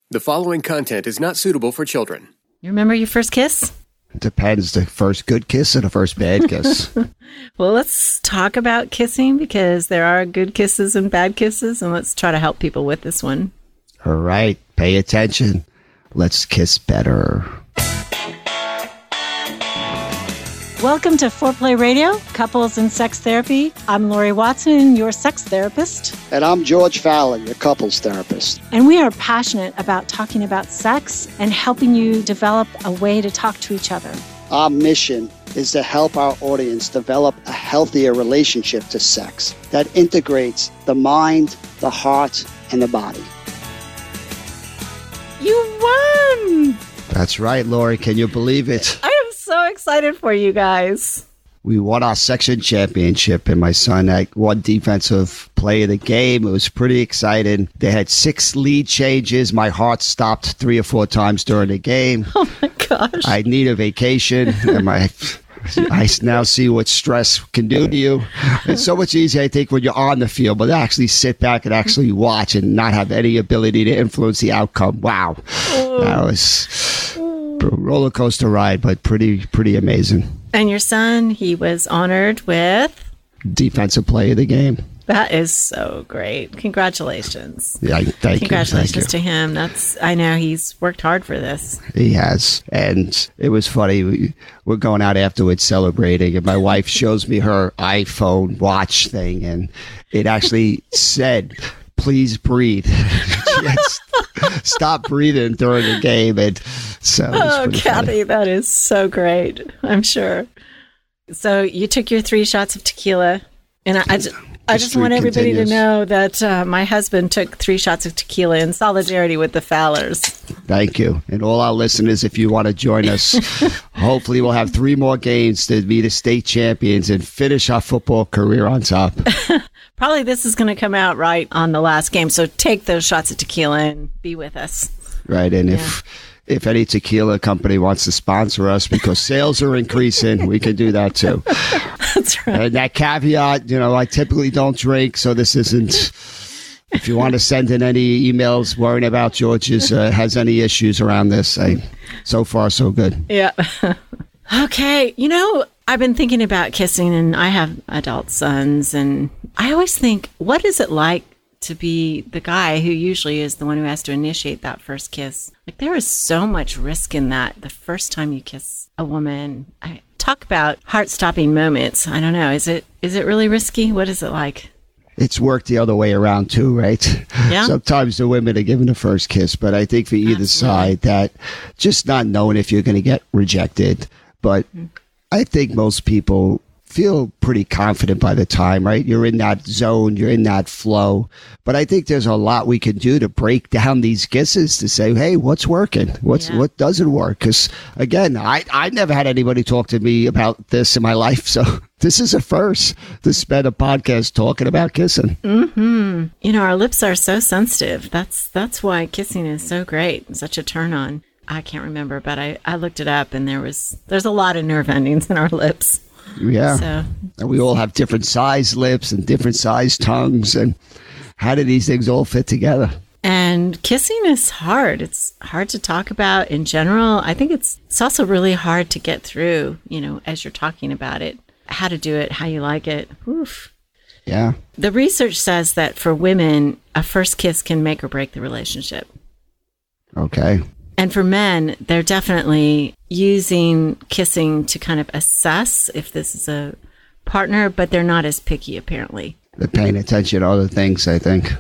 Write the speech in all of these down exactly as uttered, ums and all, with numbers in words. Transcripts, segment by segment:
The following content is not suitable for children. You remember your first kiss? Depends, the first good kiss or the first bad kiss. Well, let's talk about kissing because there are good kisses and bad kisses, and let's try to help people with this one. All right, pay attention. Let's kiss better. Welcome to Foreplay Radio, Couples and Sex Therapy. I'm Lori Watson, your sex therapist. And I'm George Fallon, your couples therapist. And we are passionate about talking about sex and helping you develop a way to talk to each other. Our mission is to help our audience develop a healthier relationship to sex that integrates the mind, the heart, and the body. You won! That's right, Lori. Can you believe it? I am so excited for you guys. We won our section championship, and my son had one defensive play of the game. It was pretty exciting. They had six lead changes. My heart stopped three or four times during the game. Oh, my gosh. I need a vacation, and my... I now see what stress can do to you. It's so much easier, I think, when you're on the field, but actually sit back and actually watch and not have any ability to influence the outcome. Wow. Oh. That was a roller coaster ride, but pretty, pretty amazing. And your son, he was honored with? Defensive play of the game. That is so great. Congratulations. Yeah, thank Congratulations you. Thank to you. him. That's I know he's worked hard for this. He has. And it was funny. We, we're going out afterwards celebrating, and my wife shows me her iPhone watch thing, and it actually said, please breathe. She had stop breathing during the game. And so oh, Kathy, funny. That is so great. I'm sure. So you took your three shots of tequila, and I, I just... I just want everybody continues. to know that uh, my husband took three shots of tequila in solidarity with the Fowlers. Thank you. And all our listeners, if you want to join us, hopefully we'll have three more games to be the state champions and finish our football career on top. Probably this is going to come out right on the last game. So take those shots of tequila and be with us. Right. And yeah. if... If any tequila company wants to sponsor us because sales are increasing, we can do that too. That's right. And that caveat, you know, I typically don't drink, so this isn't. If you want to send in any emails worrying about George's uh, has any issues around this, I, so far so good. Yeah. Okay. You know, I've been thinking about kissing, and I have adult sons, and I always think, what is it like to be the guy who usually is the one who has to initiate that first kiss? Like, there is so much risk in that the first time you kiss a woman. I talk about heart-stopping moments. I don't know. Is it is it really risky? What is it like? It's worked the other way around too, right? Yeah. Sometimes the women are given the first kiss, but I think for either Absolutely. side that just not knowing if you're going to get rejected. But mm-hmm. I think most people feel pretty confident by the time, right? You're in that zone, you're in that flow. But I think there's a lot we can do to break down these kisses to say, hey, what's working? What's yeah. what doesn't work? Because again, I I never had anybody talk to me about this in my life, so this is a first to spend a podcast talking about kissing. Mm-hmm. You know, our lips are so sensitive. That's that's why kissing is so great, such a turn on. I can't remember, but I, I looked it up, and there was there's a lot of nerve endings in our lips. Yeah. So. And we all have different size lips and different size tongues. And how do these things all fit together? And kissing is hard. It's hard to talk about in general. I think it's it's also really hard to get through, you know, as you're talking about it, how to do it, how you like it. Oof. Yeah. The research says that for women, a first kiss can make or break the relationship. Okay. And for men, they're definitely using kissing to kind of assess if this is a partner, but they're not as picky, apparently. They're paying attention to other things, I think.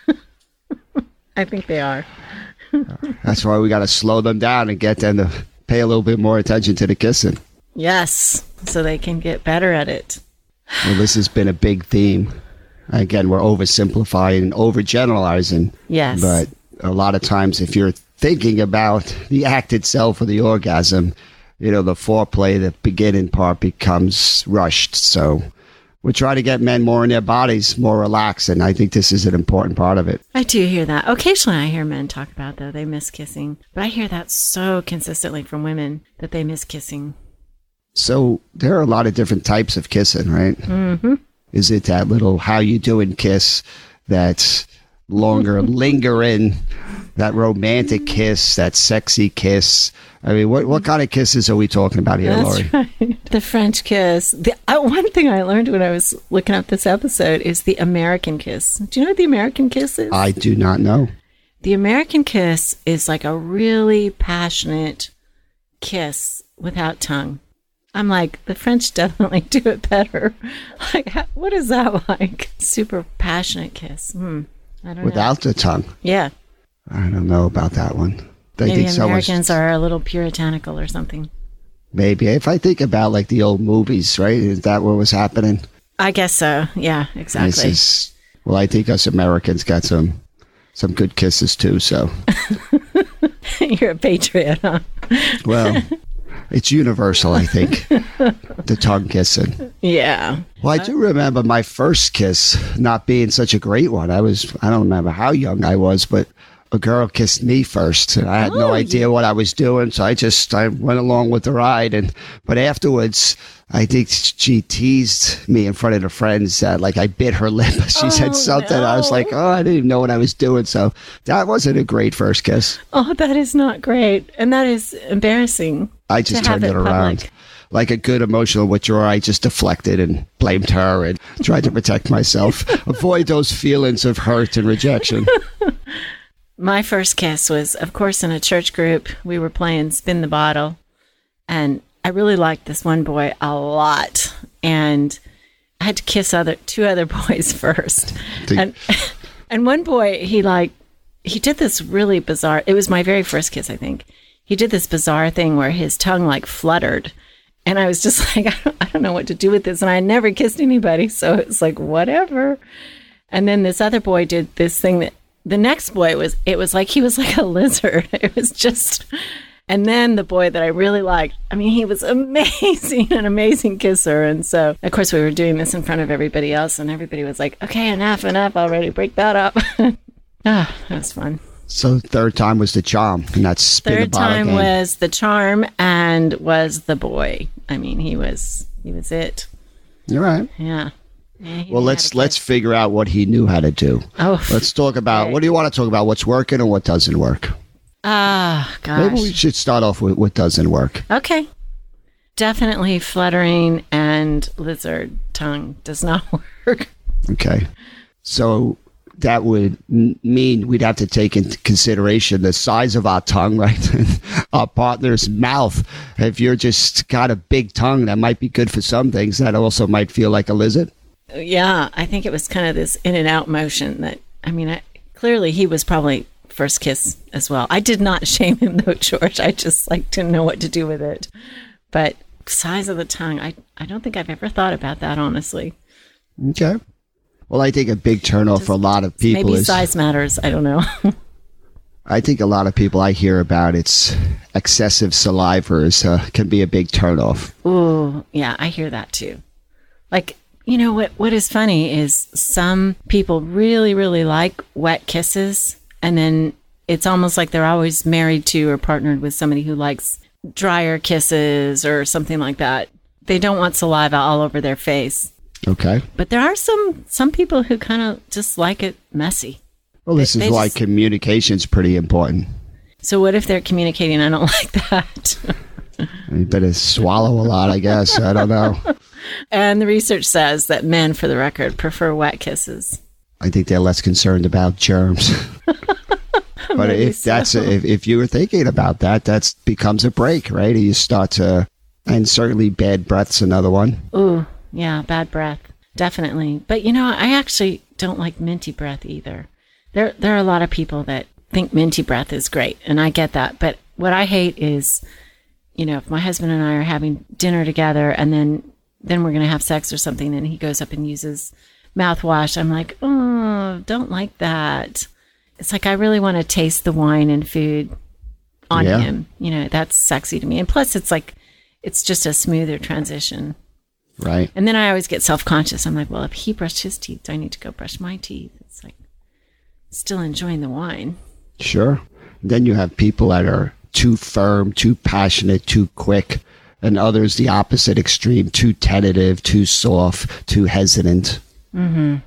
I think they are. That's why we got to slow them down and get them to pay a little bit more attention to the kissing. Yes, so they can get better at it. Well, this has been a big theme. Again, we're oversimplifying and overgeneralizing. Yes. But a lot of times, if you're thinking about the act itself or the orgasm, you know, the foreplay, the beginning part becomes rushed. So we're trying to get men more in their bodies, more relaxed, and I think this is an important part of it. I do hear that. Occasionally I hear men talk about, though, they miss kissing. But I hear that so consistently from women, that they miss kissing. So there are a lot of different types of kissing, right? Mm-hmm. Is it that little how you doing kiss that longer linger in that romantic kiss, that sexy kiss. I mean, what what kind of kisses are we talking about here, That's Lori? right. The French kiss. The, uh, one thing I learned when I was looking up this episode is the American kiss. Do you know what the American kiss is? I do not know. The American kiss is like a really passionate kiss without tongue. I'm like, the French definitely do it better. Like, how, what is that like? Super passionate kiss. Hmm. I don't Without know. the tongue. Yeah. I don't know about that one. They Maybe think Americans someone's, are a little puritanical or something. maybe. If I think about like the old movies, right? Is that what was happening? I guess so. Yeah, exactly. This is, well, I think us Americans got some some good kisses too, so. You're a patriot, huh? Well, it's universal, I think, the tongue kissing. Yeah. Well, I do remember my first kiss not being such a great one. I was, I don't remember how young I was, but a girl kissed me first. And I had no Oh, idea what I was doing, so I just, I went along with the ride. And But afterwards, I think she teased me in front of the friends that, like, I bit her lip. She Oh, said something. I was no. like, oh, I didn't even know what I was doing. So that wasn't a great first kiss. Oh, that is not great. And that is embarrassing. I just to have turned it it around. public. Like a good emotional withdrawal, I just deflected and blamed her and tried to protect myself. Avoid those feelings of hurt and rejection. My first kiss was, of course, in a church group. We were playing Spin the Bottle. And I really liked this one boy a lot. And I had to kiss other two other boys first. The- and and one boy, he like, he did this really bizarre, it was my very first kiss, I think. He did this bizarre thing where his tongue like fluttered. And I was just like, I don't, I don't know what to do with this. And I had never kissed anybody. So it's like, whatever. And then this other boy did this thing that the next boy was, it was like he was like a lizard. It was just, and then the boy that I really liked, I mean, he was amazing, an amazing kisser. And so, of course, we were doing this in front of everybody else. And everybody was like, okay, enough, enough already. Break that up. Ah, that was fun. So third time was the charm, and that's spin the Third bottle time game. was the charm and was the boy. I mean, he was he was it. You're right. Yeah. Yeah, he Well, knew let's how to let's kiss. figure out what he knew how to do. Oh, Let's talk about, okay. what do you want to talk about? What's working and what doesn't work? Ah, gosh. Maybe we should start off with what doesn't work. Okay. Definitely fluttering and lizard tongue does not work. Okay. So that would m- mean we'd have to take into consideration the size of our tongue, right? And our partner's mouth. If you're just got a big tongue, that might be good for some things. That also might feel like a lizard. Yeah, I think it was kind of this in and out motion that, I mean, I, clearly he was probably first kiss as well. I did not shame him though, George. I just like didn't know what to do with it. But size of the tongue, I, I don't think I've ever thought about that, honestly. Okay. Well, I think a big turnoff for a lot of people Maybe is, size matters. I don't know. I think a lot of people I hear about, it's excessive saliva is, uh, can be a big turnoff. Ooh, yeah, I hear that too. Like, you know what? What is funny is some people really, really like wet kisses, and then it's almost like they're always married to or partnered with somebody who likes drier kisses or something like that. They don't want saliva all over their face. Okay. But there are some some people who kind of just like it messy. Well, this They- is they why just- communication's pretty important. So what if they're communicating? I don't like that. You better swallow a lot, I guess. I don't know. And the research says that men, for the record, prefer wet kisses. I think they're less concerned about germs. But Maybe if so. that's a, if, if you were thinking about that, that becomes a break, right? You start to, and certainly bad breath's another one. Ooh, yeah, bad breath. Definitely. But you know, I actually don't like minty breath either. There there are a lot of people that think minty breath is great, and I get that. But what I hate is, you know, if my husband and I are having dinner together and then then we're going to have sex or something and he goes up and uses mouthwash, I'm like, "Oh, don't like that." It's like I really want to taste the wine and food on Yeah. him. You know, that's sexy to me. And plus it's like it's just a smoother transition. Right. And then I always get self-conscious. I'm like, well, if he brushed his teeth, do I need to go brush my teeth? It's like still enjoying the wine. Sure. Then you have people that are too firm, too passionate, too quick, and others the opposite extreme, too tentative, too soft, too hesitant.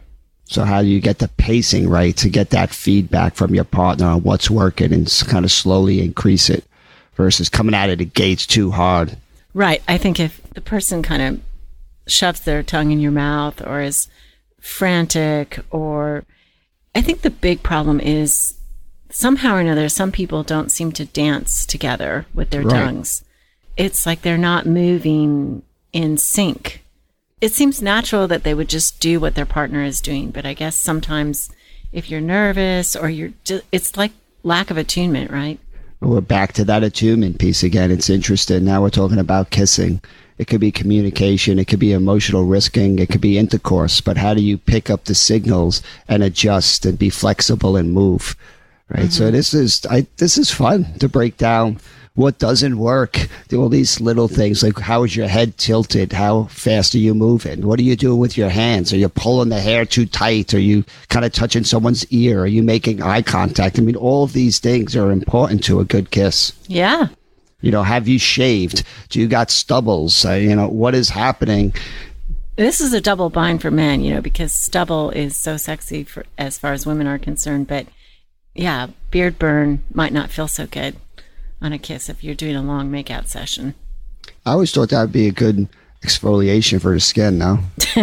So how do you get the pacing right to get that feedback from your partner on what's working and kind of slowly increase it versus coming out of the gates too hard? Right. I think if the person kind of shoves their tongue in your mouth or is frantic, or I think the big problem is somehow or another, some people don't seem to dance together with their Right. tongues. It's like they're not moving in sync. It seems natural that they would just do what their partner is doing, but I guess sometimes if you're nervous or you're just, it's like lack of attunement, right? We're back to that attunement piece again. It's interesting. Now we're talking about kissing. It could be communication. It could be emotional risking. It could be intercourse. But how do you pick up the signals and adjust and be flexible and move? Right. Mm-hmm. So this is I, this is fun to break down what doesn't work. All these little things like how is your head tilted? How fast are you moving? What are you doing with your hands? Are you pulling the hair too tight? Are you kind of touching someone's ear? Are you making eye contact? I mean, all of these things are important to a good kiss. Yeah. You know, have you shaved? Do you got stubbles? Uh, you know, what is happening? This is a double bind for men, you know, because stubble is so sexy for as far as women are concerned. But yeah, beard burn might not feel so good on a kiss if you're doing a long makeout session. I always thought that would be a good exfoliation for the skin, no?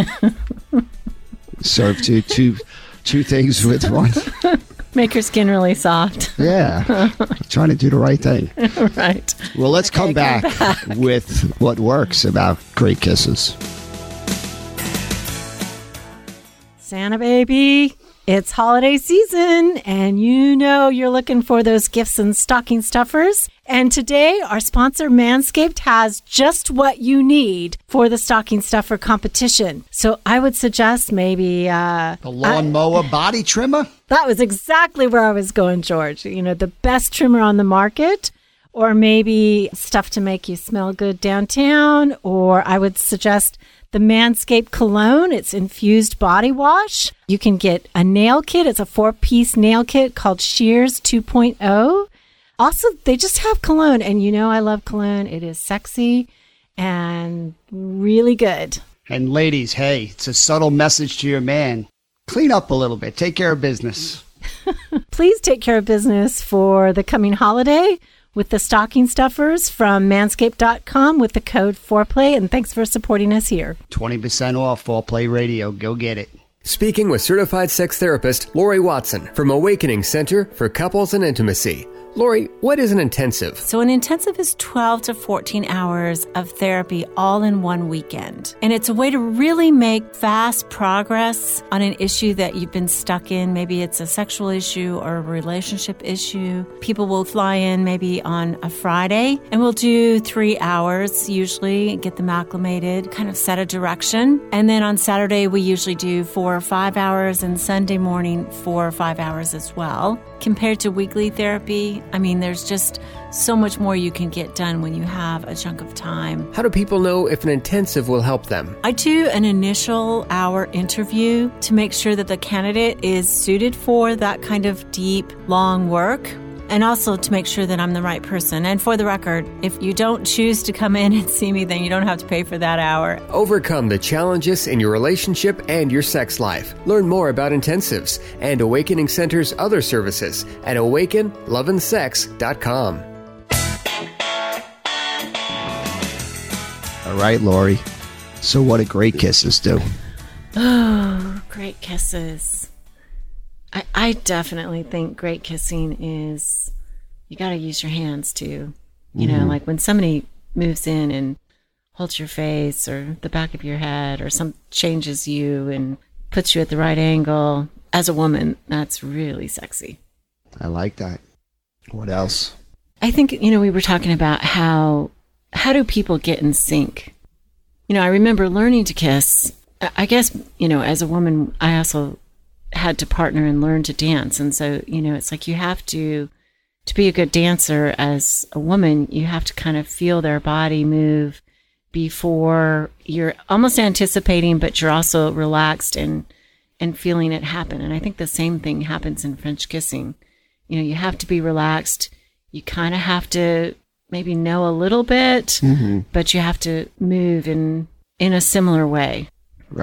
Serve two, two, two things with one. Make your skin really soft. Yeah. Trying to do the right thing. Right. Well, let's Okay, come, back come back with what works about great kisses. Santa baby, it's holiday season, and you know you're looking for those gifts and stocking stuffers. And today, our sponsor, Manscaped, has just what you need for the stocking stuffer competition. So I would suggest maybe... Uh, The lawnmower body trimmer? that was exactly where I was going, George. You know, the best trimmer on the market, or maybe stuff to make you smell good downtown, or I would suggest the Manscaped Cologne. It's infused body wash. You can get a nail kit. It's a four-piece nail kit called Shears two point oh. Also, they just have cologne, and you know I love cologne. It is sexy and really good. And ladies, hey, it's a subtle message to your man. Clean up a little bit. Take care of business. Please take care of business for the coming holiday with the stocking stuffers from manscaped dot com with the code foreplay. And thanks for supporting us here. twenty percent off Foreplay Radio. Go get it. Speaking with certified sex therapist Lori Watson from Awakening Center for Couples and Intimacy. Lori, what is an intensive? So an intensive is twelve to fourteen hours of therapy all in one weekend. And it's a way to really make fast progress on an issue that you've been stuck in. Maybe it's a sexual issue or a relationship issue. People will fly in maybe on a Friday, and we'll do three hours usually, get them acclimated, kind of set a direction. And then on Saturday, we usually do four or five hours, and Sunday morning, four or five hours as well. Compared to weekly therapy, I mean, there's just so much more you can get done when you have a chunk of time. How do people know if an intensive will help them? I do an initial hour interview to make sure that the candidate is suited for that kind of deep, long work, and also to make sure that I'm the right person. And for the record, if you don't choose to come in and see me, then you don't have to pay for that hour. Overcome the challenges in your relationship and your sex life. Learn more about intensives and Awakening Center's other services at awaken love and sex dot com. All right, Lori. So what do great kisses do? Oh, great kisses. I, I definitely think great kissing is, you got to use your hands too. You know, like when somebody moves in and holds your face or the back of your head or some changes you and puts you at the right angle. As a woman, that's really sexy. I like that. What else? I think, you know, we were talking about how, how do people get in sync? You know, I remember learning to kiss. I I guess, you know, as a woman, I also had to partner and learn to dance. And so, you know, it's like you have to, to be a good dancer as a woman, you have to kind of feel their body move before you're almost anticipating, but you're also relaxed and, and feeling it happen. And I think the same thing happens in French kissing. You know, you have to be relaxed. You kind of have to maybe know a little bit, Mm-hmm. but you have to move in, in a similar way. Right.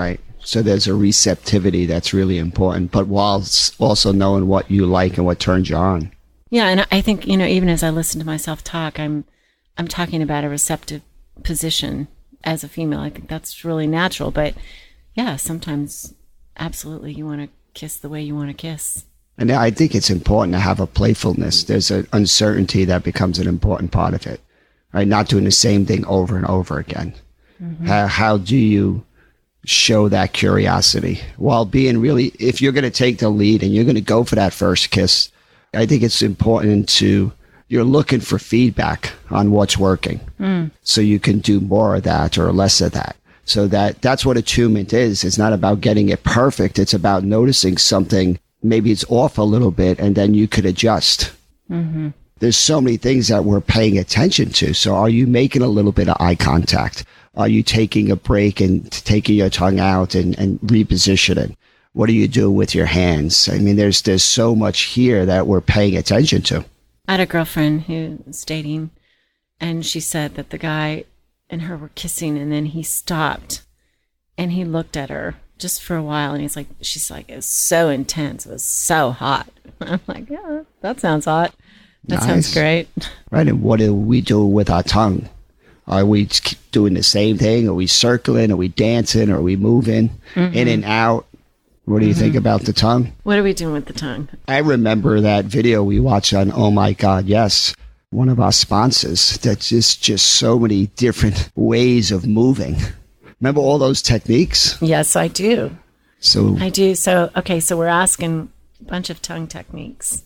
So there's a receptivity that's really important, but while also knowing what you like and what turns you on. Yeah, and I think, you know, even as I listen to myself talk, I'm I'm talking about a receptive position as a female. I think that's really natural. But yeah, sometimes absolutely you want to kiss the way you want to kiss. And I think it's important to have a playfulness. There's an uncertainty that becomes an important part of it, right? Not doing the same thing over and over again. Mm-hmm. How, how do you show that curiosity while being really, if you're going to take the lead and you're going to go for that first kiss, I think it's important to, you're looking for feedback on what's working. Mm. So you can do more of that or less of that. So that that's what attunement is. It's not about getting it perfect. It's about noticing something. Maybe it's off a little bit and then you could adjust. Mm-hmm. There's so many things that we're paying attention to. So are you making a little bit of eye contact? Are you taking a break and taking your tongue out and, and repositioning? What do you do with your hands? I mean, there's there's so much here that we're paying attention to. I had a girlfriend who was dating, and she said that the guy and her were kissing, and then he stopped, and he looked at her just for a while, and he's like, she's like, it was so intense. It was so hot. I'm like, yeah, that sounds hot. That nice. Sounds great. Right, and what do we do with our tongue? Are we doing the same thing? Are we circling? Are we dancing? Are we moving mm-hmm. in and out? What do you mm-hmm. think about the tongue? What are we doing with the tongue? I remember that video we watched on Oh My God, Yes, one of our sponsors. That's just, just so many different ways of moving. Remember all those techniques? Yes, I do. So I do. So, okay, so we're asking a bunch of tongue techniques.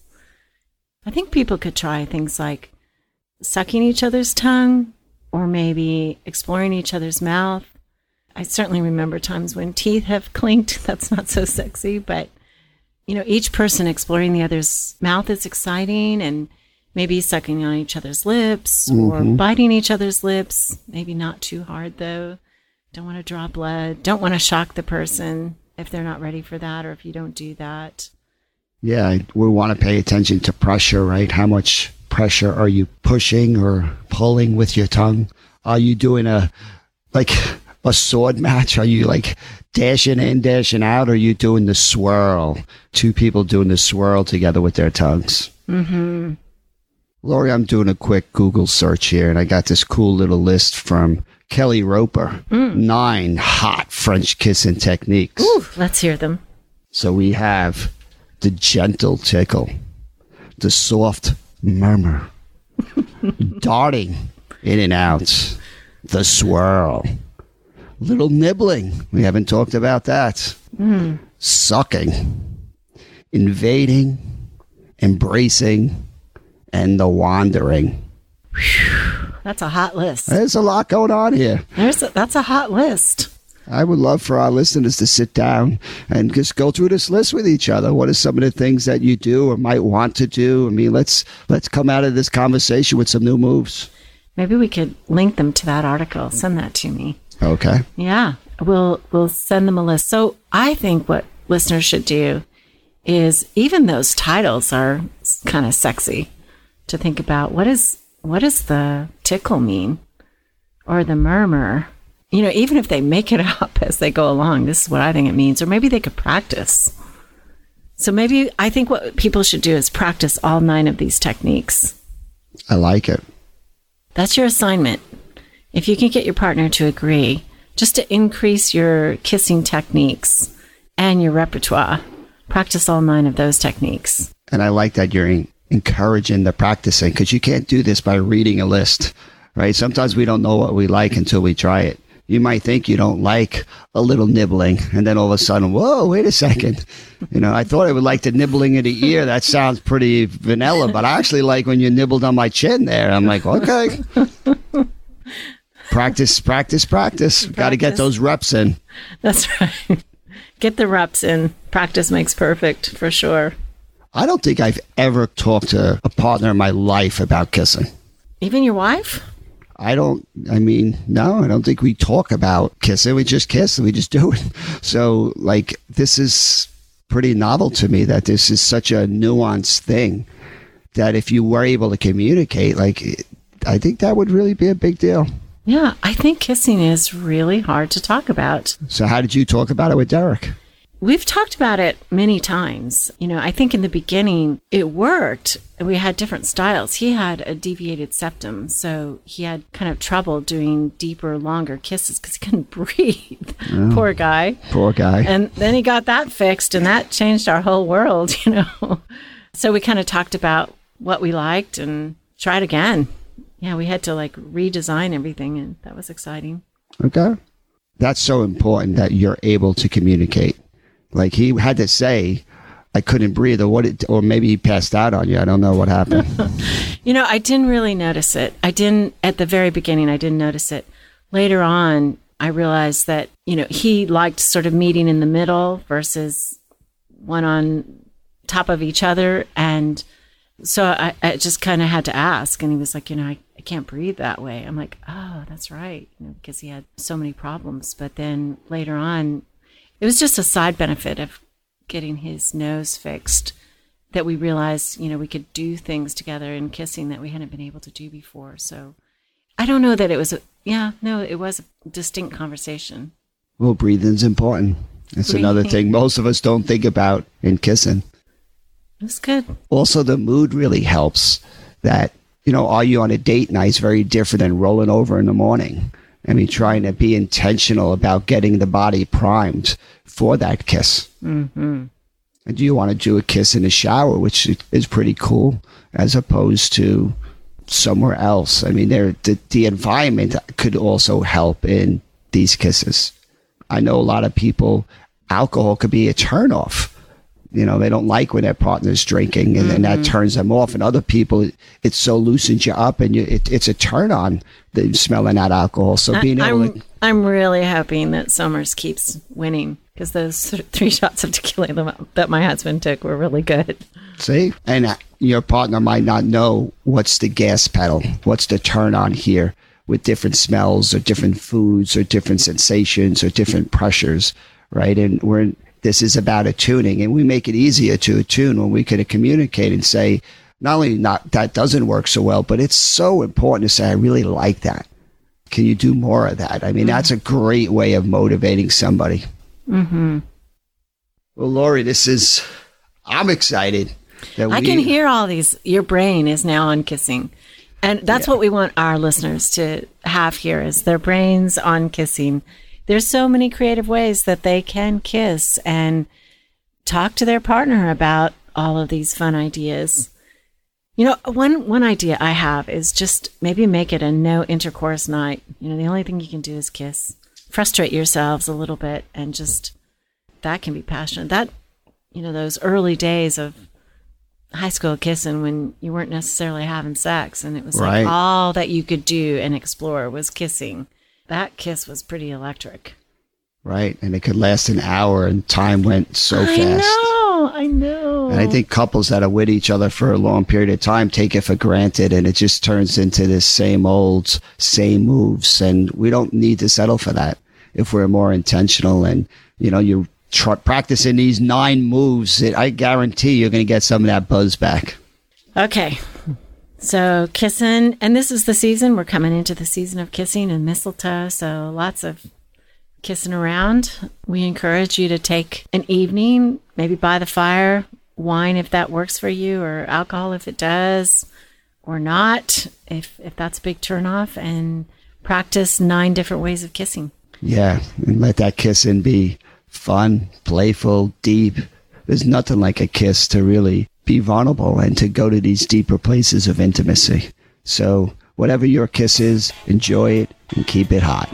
I think people could try things like sucking each other's tongue, or maybe exploring each other's mouth. I certainly remember times when teeth have clinked. That's not so sexy, but, you know, each person exploring the other's mouth is exciting, and maybe sucking on each other's lips mm-hmm. or biting each other's lips. Maybe not too hard, though. Don't want to draw blood. Don't want to shock the person if they're not ready for that, or if you don't do that. Yeah, we want to pay attention to pressure, right? How much pressure are you pushing or pulling with your tongue? Are you doing a, like a sword match? Are you like dashing in, dashing out? Or are you doing the swirl? Two people doing the swirl together with their tongues. Mm-hmm. Lori, I'm doing a quick Google search here, and I got this cool little list from Kelly Roper. Mm. Nine hot French kissing techniques. Ooh, let's hear them. So we have the gentle tickle, the soft murmur, darting in and out, the swirl, little nibbling. We haven't talked about that. Mm. Sucking, invading, embracing, and the wandering. Whew, that's a hot list. There's a lot going on here. There's a, that's a hot list. I would love for our listeners to sit down and just go through this list with each other. What are some of the things that you do or might want to do? I mean, let's let's come out of this conversation with some new moves. Maybe we could link them to that article. Send that to me. Okay. Yeah, we'll we'll send them a list. So I think what listeners should do is, even those titles are kind of sexy to think about. What is what does the tickle mean, or the murmur? You know, even if they make it up as they go along, this is what I think it means. Or maybe they could practice. So maybe I think what people should do is practice all nine of these techniques. I like it. That's your assignment. If you can get your partner to agree, just to increase your kissing techniques and your repertoire, practice all nine of those techniques. And I like that you're encouraging the practicing, because you can't do this by reading a list, right? Sometimes we don't know what we like until we try it. You might think you don't like a little nibbling, and then all of a sudden, whoa, wait a second. You know, I thought I would like the nibbling in the ear. That sounds pretty vanilla, but I actually like when you nibbled on my chin there. I'm like, okay. Practice, practice, practice. Got to get those reps in. That's right. Get the reps in. Practice makes perfect, for sure. I don't think I've ever talked to a partner in my life about kissing. Even your wife? I don't, I mean, no, I don't think we talk about kissing. We just kiss and we just do it. So, like, this is pretty novel to me, that this is such a nuanced thing, that if you were able to communicate, like, I think that would really be a big deal. Yeah, I think kissing is really hard to talk about. So how did you talk about it with Derek? We've talked about it many times. You know, I think in the beginning it worked. We had different styles. He had a deviated septum, so he had kind of trouble doing deeper, longer kisses because he couldn't breathe. Oh, poor guy. Poor guy. And then he got that fixed, and that changed our whole world, you know. So we kind of talked about what we liked and tried again. Yeah, we had to like redesign everything, and that was exciting. Okay. That's so important that you're able to communicate. Like he had to say, I couldn't breathe, or what, it, or maybe he passed out on you. I don't know what happened. You know, I didn't really notice it. I didn't, at the very beginning, I didn't notice it. Later on, I realized that, you know, he liked sort of meeting in the middle versus one on top of each other. And so I, I just kind of had to ask. And he was like, you know, I, I can't breathe that way. I'm like, oh, that's right. You know, because he had so many problems. But then later on, it was just a side benefit of getting his nose fixed that we realized, you know, we could do things together in kissing that we hadn't been able to do before. So I don't know that it was, a, yeah, no, it was a distinct conversation. Well, breathing's important. It's Breathing. Another thing most of us don't think about in kissing. It was good. Also, the mood really helps. That, you know, are you on a date night is very different than rolling over in the morning. I mean, trying to be intentional about getting the body primed for that kiss. Mm-hmm. And do you want to do a kiss in the shower, which is pretty cool, as opposed to somewhere else? I mean, there the, the environment could also help in these kisses. I know a lot of people, alcohol could be a turnoff. You know, they don't like when their partner's drinking, and then mm-hmm. that turns them off. And other people, it, it so loosens you up, and you, it, it's a turn on, the smelling that alcohol. So being I, able I'm, to... I'm really hoping that Somers keeps winning, because those th- three shots of tequila that my husband took were really good. See? And uh, your partner might not know what's the gas pedal, what's the turn on here with different smells or different foods or different sensations or different pressures, right? And we're... This is about attuning, and we make it easier to attune when we can communicate and say, not only not that doesn't work so well, but it's so important to say, I really like that. Can you do more of that? I mean, mm-hmm. that's a great way of motivating somebody. Mm-hmm. Well, Lori, this is, I'm excited. That I we, can hear all these. Your brain is now on kissing. And that's yeah. what we want our listeners to have here, is their brains on kissing. There's so many creative ways that they can kiss and talk to their partner about all of these fun ideas. You know, one one idea I have is just maybe make it a no intercourse night. You know, the only thing you can do is kiss. Frustrate yourselves a little bit, and just, that can be passionate. That, you know, those early days of high school kissing when you weren't necessarily having sex, and it was right. like all that you could do and explore was kissing. That kiss was pretty electric. Right. And it could last an hour, and time went so I fast. I know. I know. And I think couples that are with each other for a long period of time take it for granted, and it just turns into this same old, same moves. And we don't need to settle for that if we're more intentional. And, you know, you're tr- practicing these nine moves, it, I guarantee you're going to get some of that buzz back. Okay. So kissing, and this is the season, we're coming into the season of kissing and mistletoe, so lots of kissing around. We encourage you to take an evening, maybe by the fire, wine if that works for you, or alcohol if it does, or not, if if that's a big turnoff, and practice nine different ways of kissing. Yeah, and let that kissing be fun, playful, deep. There's nothing like a kiss to really be vulnerable and to go to these deeper places of intimacy. So whatever your kiss is, enjoy it and keep it hot.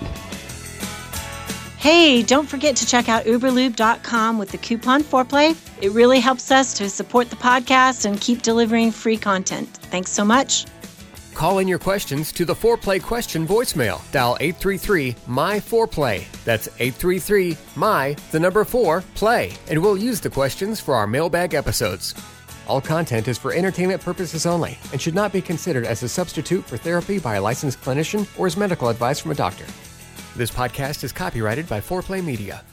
Hey, don't forget to check out uber lube dot com with the coupon foreplay. It really helps us to support the podcast and keep delivering free content. Thanks so much. Call in your questions to the Foreplay question voicemail. Dial eight three three, M Y four play. That's eight three three, M Y, the number four, play. And we'll use the questions for our mailbag episodes. All content is for entertainment purposes only and should not be considered as a substitute for therapy by a licensed clinician or as medical advice from a doctor. This podcast is copyrighted by Foreplay Media.